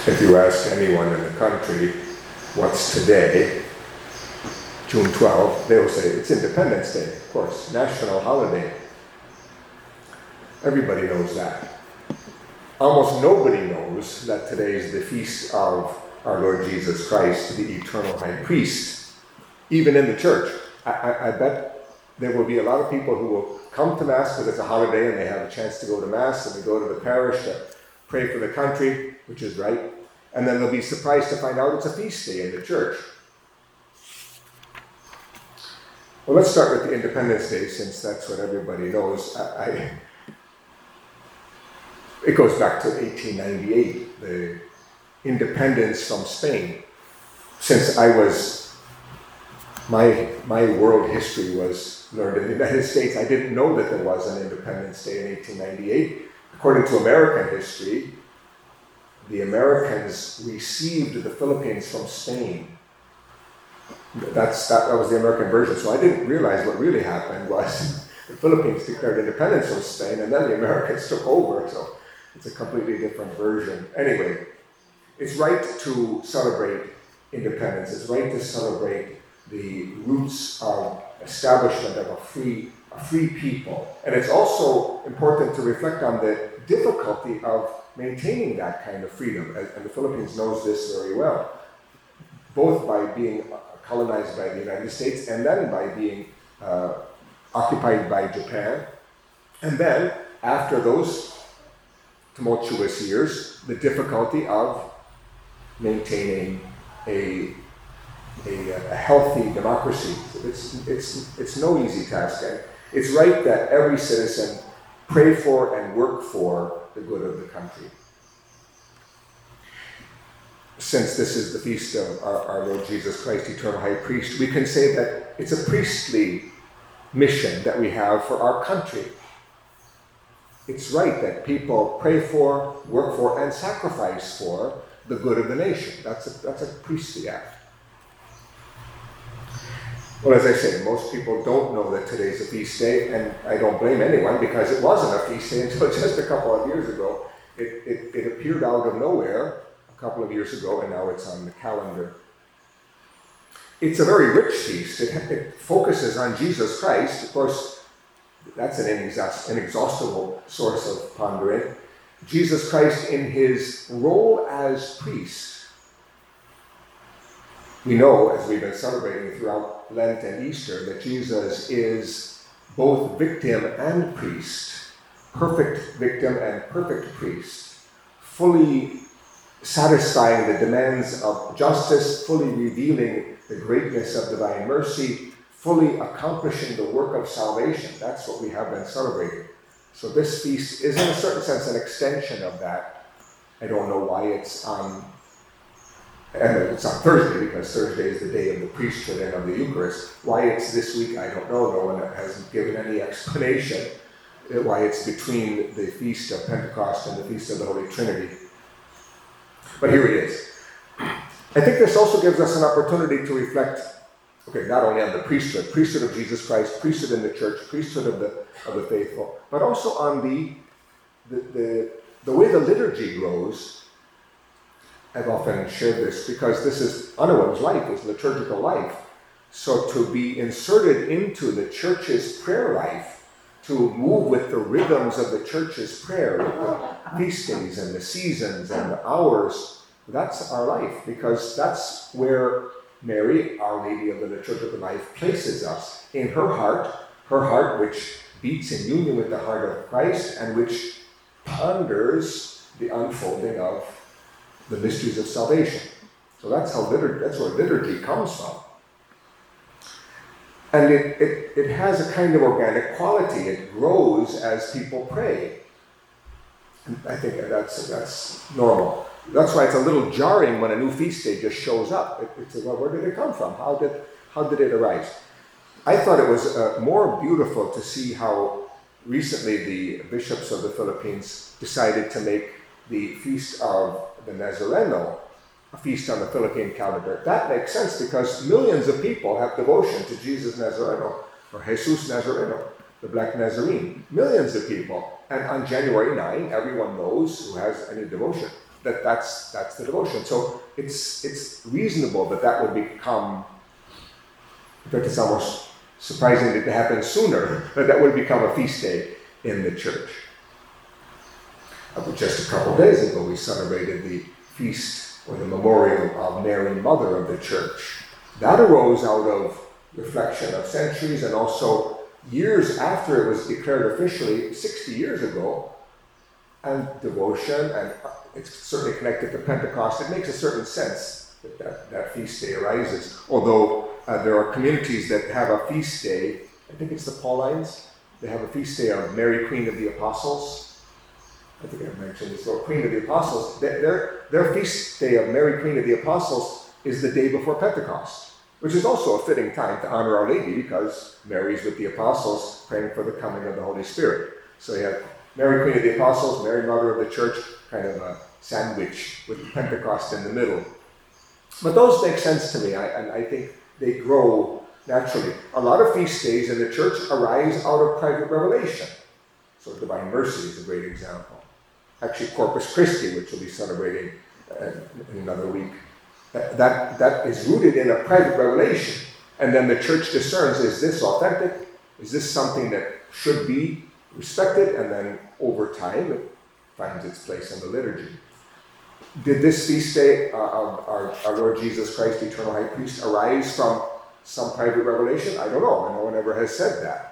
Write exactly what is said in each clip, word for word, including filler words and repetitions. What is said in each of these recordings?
If you ask anyone in the country, what's today, June twelfth, they'll say it's Independence Day, of course, national holiday. Everybody knows that. Almost nobody knows that today is the feast of our Lord Jesus Christ, the eternal high priest, even in the church. I, I, I bet there will be a lot of people who will come to Mass because it's a holiday and they have a chance to go to Mass, and they go to the parish to pray for the country, which is right, and then they'll be surprised to find out it's a feast day in the church. Well, let's start with the Independence Day, since that's what everybody knows. I, I, it goes back to eighteen ninety-eight, the independence from Spain. Since I was, my, my world history was learned in the United States, I didn't know that there was an Independence Day in eighteen ninety-eight. According to American history, the Americans received the Philippines from Spain. That's, that, that was the American version. So I didn't realize what really happened was the Philippines declared independence from Spain, and then the Americans took over. So it's a completely different version. Anyway, it's right to celebrate independence. It's right to celebrate the roots of establishment of a free, a free people. And it's also important to reflect on the difficulty of maintaining that kind of freedom. And the Philippines knows this very well, both by being colonized by the United States and then by being uh, occupied by Japan. And then, after those tumultuous years, the difficulty of maintaining a, a, a healthy democracy. It's, it's, it's no easy task. And it's right that every citizen pray for and work for the good of the country. Since this is the feast of our, our Lord Jesus Christ, Eternal High Priest, we can say that it's a priestly mission that we have for our country. It's right that people pray for, work for, and sacrifice for the good of the nation. That's a, that's a priestly act. Well, as I say, most people don't know that today's a feast day, and I don't blame anyone, because it wasn't a feast day until just a couple of years ago. It, it, it appeared out of nowhere a couple of years ago, and now it's on the calendar. It's a very rich feast. It, it focuses on Jesus Christ. Of course, that's an inexhaust, inexhaustible source of pondering. Jesus Christ in his role as priest. We know, as we've been celebrating throughout Lent and Easter, that Jesus is both victim and priest, perfect victim and perfect priest, fully satisfying the demands of justice, fully revealing the greatness of divine mercy, fully accomplishing the work of salvation. That's what we have been celebrating. So this feast is, in a certain sense, an extension of that. I don't know why it's on, and it's on Thursday, because Thursday is the day of the priesthood and of the Eucharist. Why it's this week, I don't know. No one hasn't given any explanation why it's between the feast of Pentecost and the feast of the Holy Trinity. But here it is. I think this also gives us an opportunity to reflect, okay, not only on the priesthood, priesthood of Jesus Christ, priesthood in the church, priesthood of the of the faithful, but also on the the the, the way the liturgy grows. I've often shared this because this is anyone's life, is liturgical life. So to be inserted into the church's prayer life, to move with the rhythms of the church's prayer, with the feast days and the seasons and the hours, that's our life, because that's where Mary, Our Lady of the Liturgical Life, places us in her heart, her heart which beats in union with the heart of Christ and which ponders the unfolding of the mysteries of salvation. So that's how liturgy, that's where liturgy comes from. And it, it, it has a kind of organic quality. It grows as people pray. And I think that's, that's normal. That's why it's a little jarring when a new feast day just shows up. It, it's, well, where did it come from? How did, how did it arise? I thought it was uh, more beautiful to see how recently the bishops of the Philippines decided to make the Feast of the Nazareno a feast on the Philippine calendar. That makes sense because millions of people have devotion to Jesus Nazareno, or Jesus Nazareno, the Black Nazarene. Millions of people. And on January ninth, everyone knows who has any devotion. that that's that's the devotion. So it's it's reasonable that that would become, in fact, it's almost surprising that it happened sooner, that that would become a feast day in the church. Uh, just a couple of days ago, we celebrated the feast or the memorial of Mary, Mother of the Church. That arose out of reflection of centuries and also years after it was declared officially, sixty years ago, and devotion, and it's certainly connected to Pentecost. It makes a certain sense that that, that feast day arises. Although uh, there are communities that have a feast day, I think it's the Paulines, they have a feast day of Mary, Queen of the Apostles. I think I mentioned this, or Queen of the Apostles. Their, their feast day of Mary, Queen of the Apostles is the day before Pentecost, which is also a fitting time to honor Our Lady because Mary's with the Apostles praying for the coming of the Holy Spirit. So you have Mary, Queen of the Apostles, Mary, Mother of the Church, kind of a sandwich with Pentecost in the middle. But those make sense to me, I, and I think they grow naturally. A lot of feast days in the church arise out of private revelation. So Divine Mercy is a great example. Actually, Corpus Christi, which we'll be celebrating uh, in another week, that, that, that is rooted in a private revelation. And then the church discerns, is this authentic? Is this something that should be respected? And then over time, it finds its place in the liturgy. Did this feast day uh, of our, our Lord Jesus Christ, Eternal High Priest, arise from some private revelation? I don't know. No one ever has said that.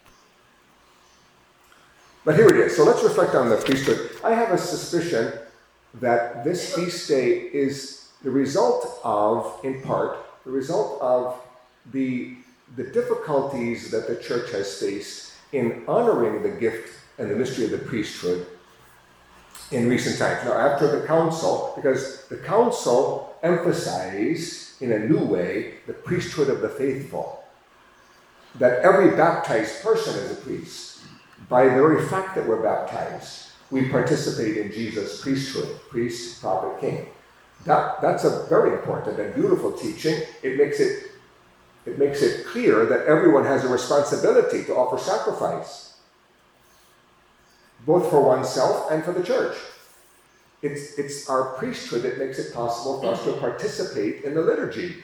But here it is. So let's reflect on the priesthood. I have a suspicion that this feast day is the result of, in part, the result of the, the difficulties that the church has faced in honoring the gift and the mystery of the priesthood in recent times. Now, after the council, because the council emphasized in a new way the priesthood of the faithful, that every baptized person is a priest. By the very fact that we're baptized, we participate in Jesus' priesthood, priest, prophet, king. That, that's a very important and beautiful teaching. It makes it, it makes it clear that everyone has a responsibility to offer sacrifice, both for oneself and for the church. It's, it's our priesthood that makes it possible for us to participate in the liturgy.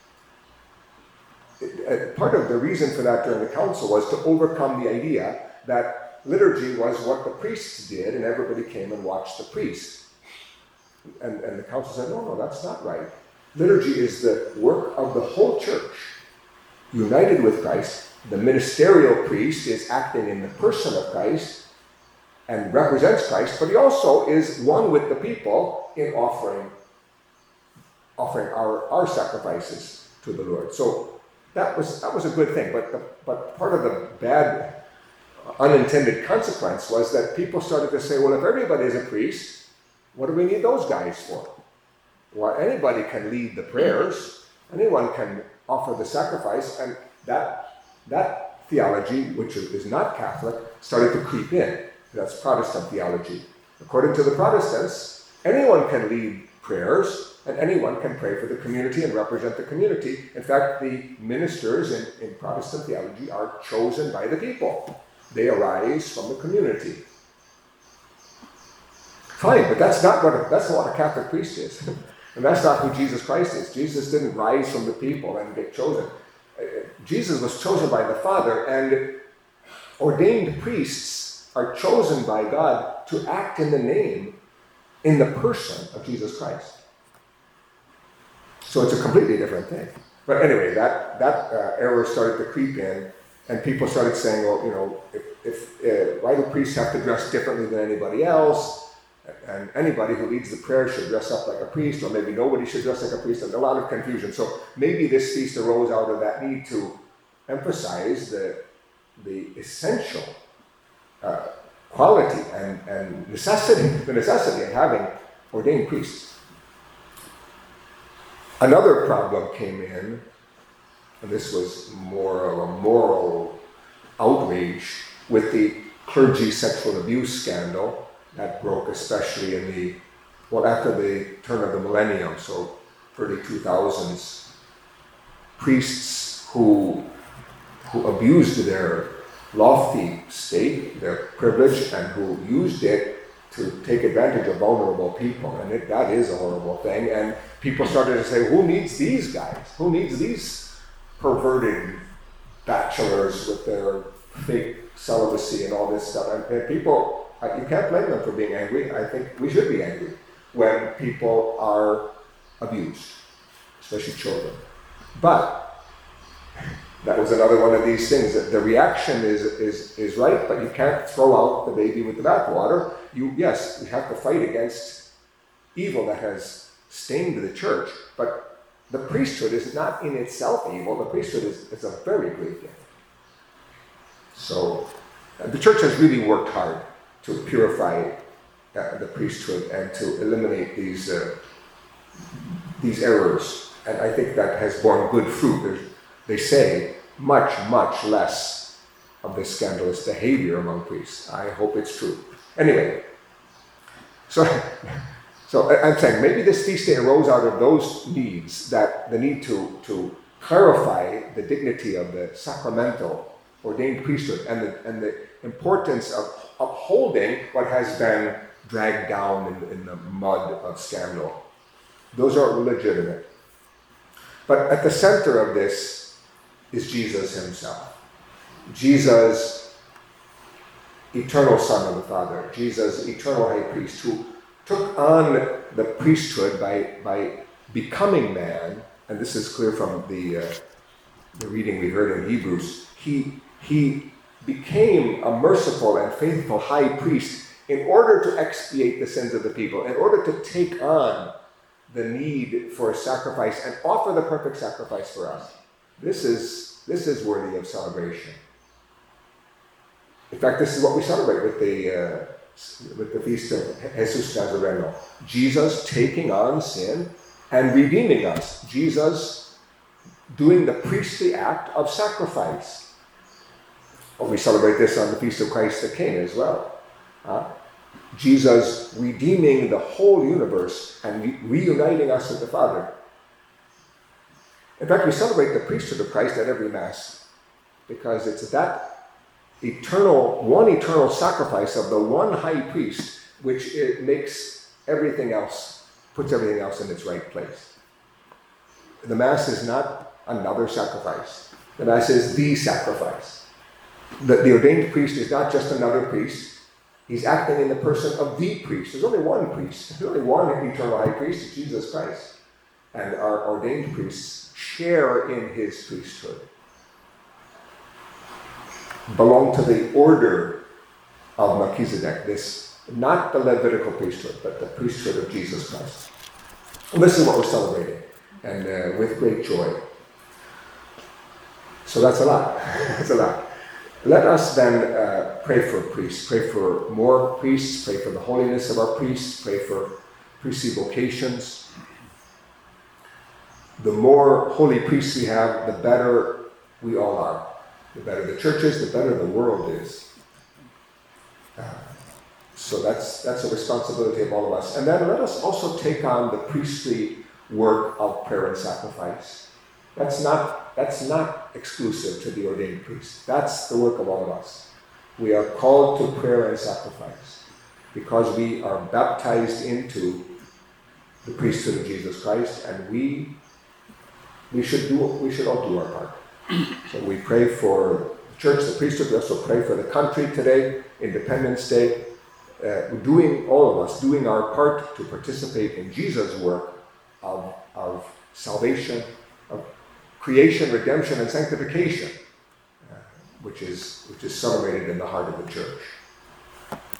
It, uh, part of the reason for that during the council was to overcome the idea that liturgy was what the priests did and everybody came and watched the priest. And, and the council said, no, no, that's not right. Liturgy is the work of the whole church, united with Christ. The ministerial priest is acting in the person of Christ and represents Christ, but he also is one with the people in offering, offering our, our sacrifices to the Lord. So that was that was a good thing. But the, but part of the bad unintended consequence was that people started to say, well, if everybody is a priest, what do we need those guys for? Well, anybody can lead the prayers, anyone can offer the sacrifice, and that that theology, which is not Catholic, started to creep in. That's Protestant theology. According to the Protestants, anyone can lead prayers, and anyone can pray for the community and represent the community. In fact, the ministers in, in Protestant theology are chosen by the people. They arise from the community. Fine, but that's not what a, that's not what a Catholic priest is. And that's not who Jesus Christ is. Jesus didn't rise from the people and get chosen. Jesus was chosen by the Father, and ordained priests are chosen by God to act in the name, in the person of Jesus Christ. So it's a completely different thing. But anyway, that, that uh, error started to creep in, and people started saying, well, you know, if, if uh, why do priests have to dress differently than anybody else? And anybody who leads the prayer should dress up like a priest, or maybe nobody should dress like a priest, and a lot of confusion. So maybe this feast arose out of that need to emphasize the, the essential uh, quality and, and necessity, the necessity of having ordained priests. Another problem came in, and this was more of a moral outrage with the clergy sexual abuse scandal. That broke especially in the, well, after the turn of the millennium, so early two thousands. Priests who, who abused their lofty state, their privilege, and who used it to take advantage of vulnerable people, and it, that is a horrible thing. And people started to say, who needs these guys? Who needs these perverted bachelors with their fake celibacy and all this stuff? And, and people, you can't blame them for being angry. I think we should be angry when people are abused, especially children. But that was another one of these things, that the reaction is, is, is right, but you can't throw out the baby with the bathwater. You, yes, we have to fight against evil that has stained the church, but the priesthood is not in itself evil. The priesthood is, is a very great gift. So uh, the church has really worked hard to purify uh, the priesthood and to eliminate these, uh, these errors. And I think that has borne good fruit. There's, they say much, much less of this scandalous behavior among priests. I hope it's true. Anyway, so, so I'm saying maybe this feast day arose out of those needs, that the need to, to clarify the dignity of the sacramental ordained priesthood and the, and the importance of upholding what has been dragged down in, in the mud of scandal. Those are legitimate. But at the center of this is Jesus himself. Jesus, eternal Son of the Father. Jesus, eternal high priest, who took on the priesthood by, by becoming man, and this is clear from the, uh, the reading we heard in Hebrews. He, he became a merciful and faithful high priest in order to expiate the sins of the people, in order to take on the need for a sacrifice and offer the perfect sacrifice for us. This is, this is worthy of celebration. In fact, this is what we celebrate with the, uh, with the feast of Jesus Nazareno. Jesus taking on sin and redeeming us. Jesus doing the priestly act of sacrifice. Well, we celebrate this on the Feast of Christ the King as well. Huh? Jesus redeeming the whole universe and re- reuniting us with the Father. In fact, we celebrate the priesthood of Christ at every Mass, because it's that eternal, one eternal sacrifice of the one high priest which it makes everything else, puts everything else in its right place. The Mass is not another sacrifice. The Mass is the sacrifice. The, the ordained priest is not just another priest. He's acting in the person of the priest. There's only one priest. There's only one eternal high priest, Jesus Christ. And our ordained priests share in his priesthood. Belong to the order of Melchizedek, this, not the Levitical priesthood, but the priesthood of Jesus Christ. And this is what we're celebrating, and uh, with great joy. So that's a lot. That's a lot. Let us then uh, pray for priests, pray for more priests, pray for the holiness of our priests, pray for priestly vocations. The more holy priests we have, the better we all are. The better the church is, the better the world is. Uh, so that's, that's a responsibility of all of us. And then let us also take on the priestly work of prayer and sacrifice. That's not, that's not exclusive to the ordained priest. That's the work of all of us. We are called to prayer and sacrifice because we are baptized into the priesthood of Jesus Christ, and we we should do we should all do our part. So we pray for the church, the priesthood. We also pray for the country today, Independence Day. Uh, we're doing, all of us, doing our part to participate in Jesus' work of, of salvation, of creation, redemption, and sanctification, uh, which is which is celebrated in the heart of the church.